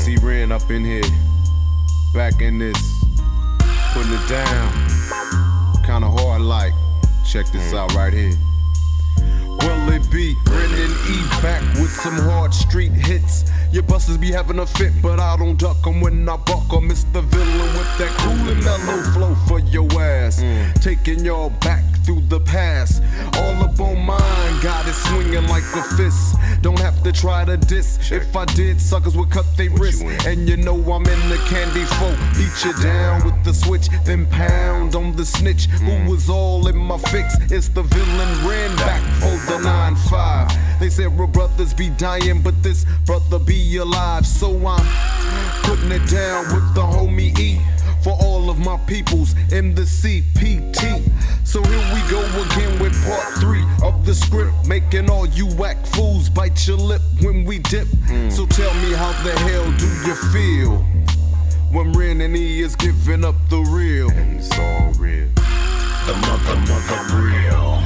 MC Ren up in here, back in this, putting it down, kinda hard like. Check this out right here. Will it be Ren and E back with some hard street hits? Your busters be having a fit, but I don't duck 'em when I buck 'em. It's the villain with that cool and mellow flow for your ass. Taking y'all back through the past. All up on mine, got it swinging like a fist. Don't have to try to diss. If I did, suckers would cut their wrists. And you know I'm in the candy folk. Beat you down with the switch, then pound on the snitch. Who was all in my fix? It's the villain Ren back for the 9-5. They said real brothers be dying, but this brother be alive. So I'm putting it down with the homie E. For all of my peoples in the CPT. So here we go again with part 3 of the script. Making all you whack fools bite your lip when we dip. So tell me, how the hell do you feel when Ren and E is giving up the real? And it's all real. The mother real.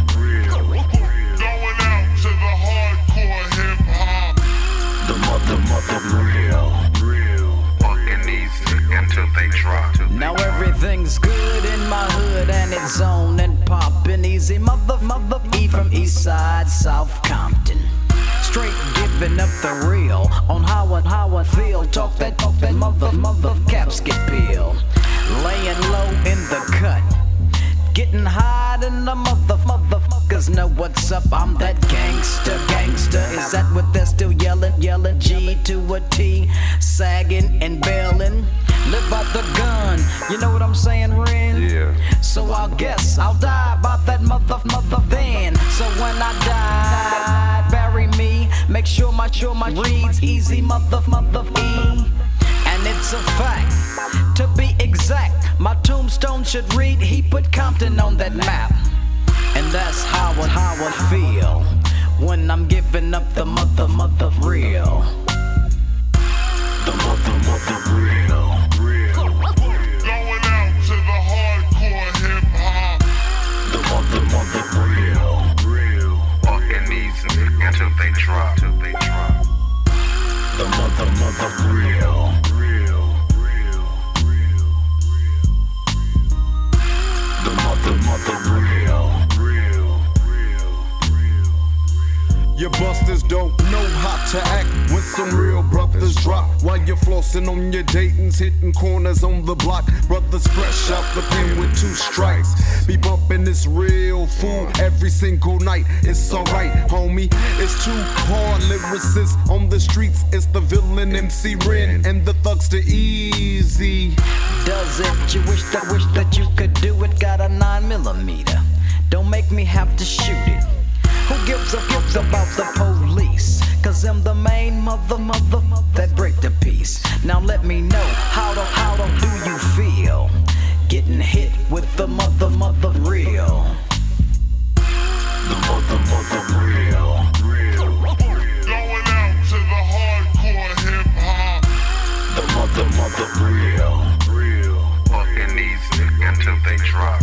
Going out to the hardcore hip hop. The mother real. Fucking these until they drop. Now everything's good in my hood and it's on and poppin'. Easy mother E from East Side, South Compton. Straight giving up the real on how I feel. Talk that mother caps get peeled. Laying low in the cut, getting high than the motherfuckers know what's up. I'm that gangster. Is that what they're still yelling? G to a T, sagging and bailing. Live by the gun, you know what I'm saying, Ren? Yeah. So I guess I'll die by that mother then. So when I die, bury me. Make sure my reads easy mother E. And it's a fact, to be exact, my tombstone should read he put Compton on that map. And that's how I feel when I'm giving up the mother real. The mother real. Going out to the hardcore hip hop. The mother real. Fucking these until they drop. The mother real. The mother real. Your busters don't know how to act when some real brothers drop. While you're flossing on your Daytons, hitting corners on the block. Brothers fresh out the pen with 2 strikes. Be bumping this real fool every single night. It's alright, homie. It's too hard lyricists on the streets. It's the villain MC Ren and the thugs to Easy. Does it? You wish that you could do it? Got a 9mm. Don't make me have to shoot it. Who gives about the police? Cause I'm the main mother that break the peace. Now let me know, how do you feel getting hit with the mother real? The mother real. Going out to the hardcore hip hop. The mother real. Fucking these until they drop.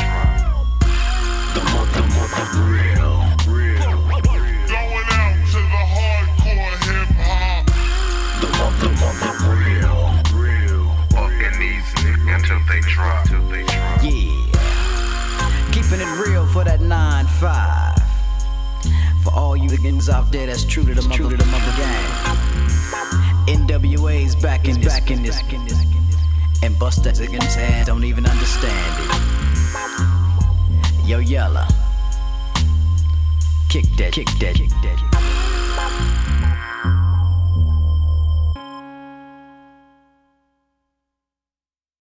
The mother real. Going out to the hardcore hip hop. The mother real. Fucking these until they drop. Yeah, keeping it real for that 9-5. For all you niggas out there that's true to the mother gang. NWA's back in this. And Busta Niggas' ass don't even understand it. Yo, Yella, kick that.